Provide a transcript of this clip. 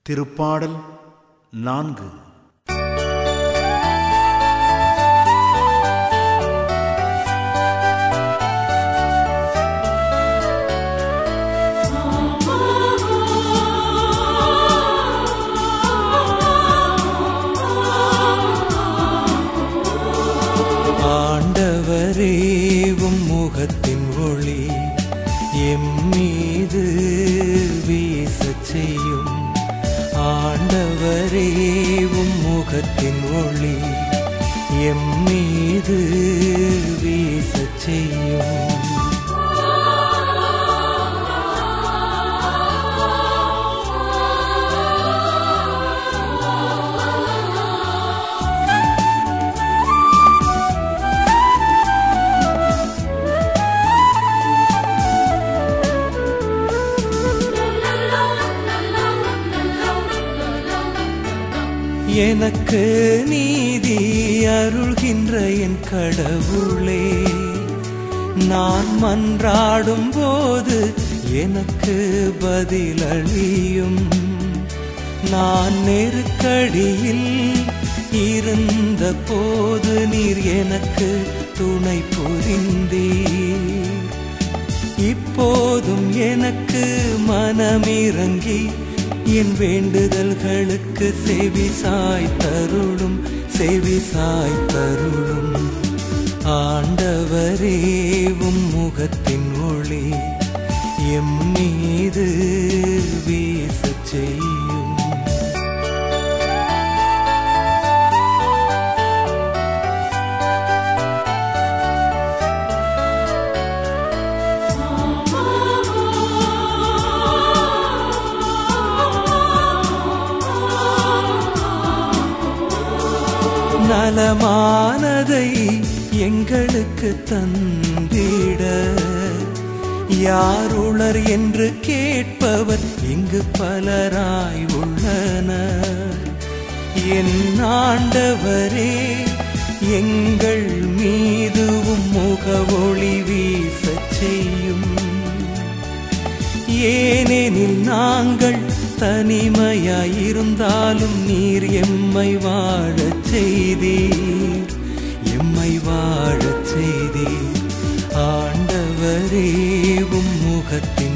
திருப்பாடல் 4. ஆண்டவரே உம் முகத்தின் ஒளி எம்மீது வீசச் செய்யும். ஆண்டவரே உம் முகத்தின் ஒளி எம்மீது வீசச் செய்யும். எனக்கு நீதி அருள்கின்ற என் கடவுளே, நான் மன்றாடும் போது எனக்கு பதிலளியும். நான் நெருக்கடியில் இருந்த போது நீர் எனக்கு துணை புரிந்தீர். இப்போதும் எனக்கு மனமிறங்கி என் வேண்டுதல்களுக்கு செவிசாய் தருளும், செவிசாய் தருளும். ஆண்டவரே உம் முகத்தின் ஒளி எம்மீது வீசச் செய்யும். நலமானதை எங்களுக்கு தந்திட யாருளர் என்று கேட்பவர் இங்கு பலராய் உள்ளனர். என் ஆண்டவரே, எங்கள் மீதுவும் முகவொளி வீசச் செய்யும். ஏனெனில் நாங்கள் தனிமையாயிருந்தாலும் நீர் எம்மை வாழச் செய்தீர், எம்மை வாழச் செய்தீர். ஆண்டவரே உம் முகத்தின்